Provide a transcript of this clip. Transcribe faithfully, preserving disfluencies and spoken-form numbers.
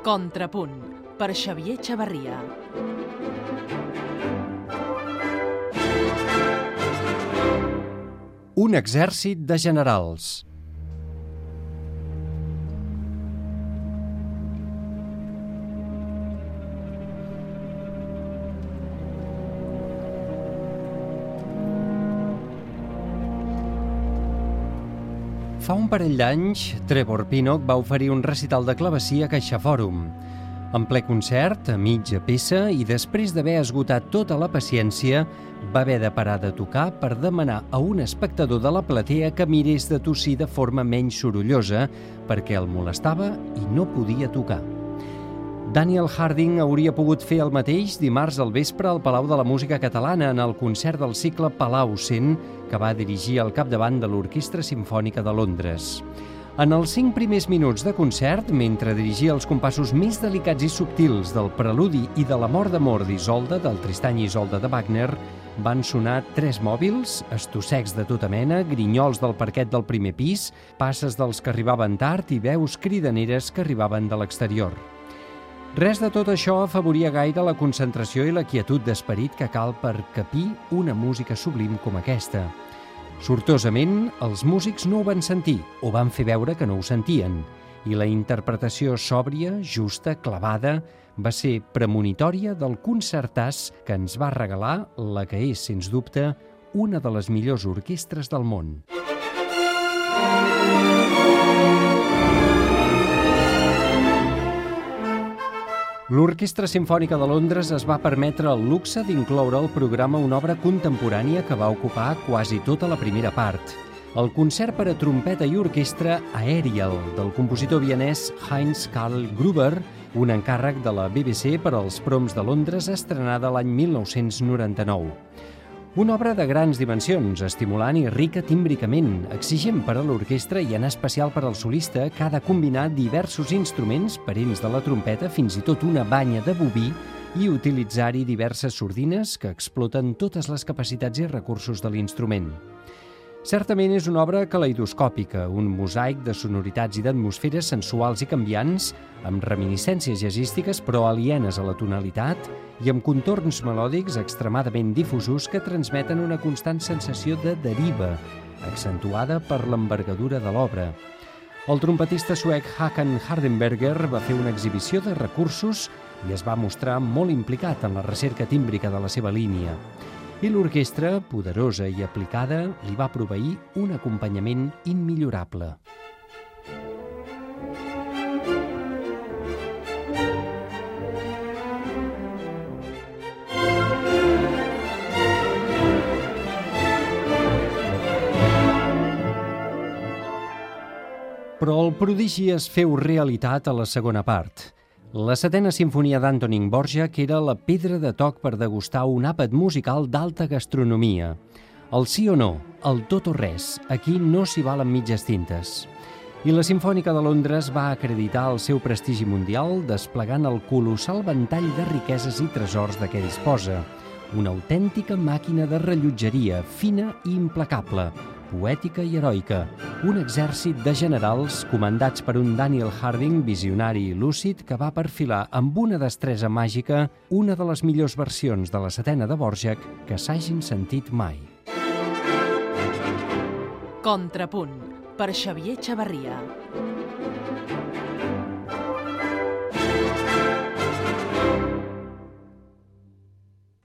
Contrapunt, per Xavier Chavarria. Un exèrcit de generals. Fa un parell d'anys, Trevor Pinnock va oferir un recital de clavecí a CaixaForum. En ple concert, a mitja peça, i després d'haver esgotat tota la paciència, va haver de parar de tocar per demanar a un espectador de la platea que mirés de tossir de forma menys sorollosa perquè el molestava i no podia tocar. Daniel Harding hauria pogut fer el mateix dimarts al vespre al Palau de la Música Catalana en el concert del cicle Palau cent que va dirigir al capdavant de l'Orquestra Simfònica de Londres. En els cinc primers minuts de concert, mentre dirigia els compassos més delicats i subtils del preludi i de la mort d'amor d'Isolda, del Tristany i Isolda de Wagner, van sonar tres mòbils, estossecs de tota mena, grinyols del parquet del primer pis, passes dels que arribaven tard i veus cridaneres que arribaven de l'exterior. Res de tot això afavoria gaire la concentració i la quietud d'esperit que cal per capir una música sublim com aquesta. Sortosament, els músics no ho van sentir o van fer veure que no ho sentien, i la interpretació sòbria, justa, clavada, va ser premonitòria del concertàs que ens va regalar la que és, sens dubte, una de les millors orquestres del món. L'Orquestra Simfònica de Londres es va permetre el luxe d'incloure al programa una obra contemporània que va ocupar quasi tota la primera part. El concert per a trompeta i orquestra Aerial, del compositor vienès Heinz Karl Gruber, un encàrrec de la B B C per als Proms de Londres, estrenada l'any mil nou-cents noranta-nou. Una obra de grans dimensions, estimulant i rica tímbricament, exigent per a l'orquestra i en especial per al solista, que ha de combinar diversos instruments, parents de la trompeta, fins i tot una banya de boví, i utilitzar-hi diverses sordines que exploten totes les capacitats i recursos de l'instrument. Certament és una obra caleidoscòpica, un mosaic de sonoritats i d'atmosferes sensuals i canviants, amb reminiscències jazzístiques però alienes a la tonalitat i amb contorns melòdics extremadament difusos que transmeten una constant sensació de deriva, accentuada per l'envergadura de l'obra. El trompetista suec Håkan Hardenberger va fer una exhibició de recursos i es va mostrar molt implicat en la recerca tímbrica de la seva línia. I l'orquestra, poderosa i aplicada, li va proveir un acompanyament immillorable. Però el prodigi es feu realitat a la segona part. La setena sinfonia d'Antonín Dvořák era la pedra de toc per degustar un àpat musical d'alta gastronomia. El sí o no, el tot o res, aquí no s'hi valen mitges tintes. I la Simfònica de Londres va acreditar el seu prestigi mundial desplegant el colossal ventall de riqueses i tresors de què disposa. Una autèntica màquina de rellotgeria, fina i implacable, poètica i heroica, un exèrcit de generals comandats per un Daniel Harding visionari i lúcid que va perfilar amb una destresa màgica una de les millors versions de la setena de Dvořák que s'hagin sentit mai. Contrapunt, per Xavier Chavarria.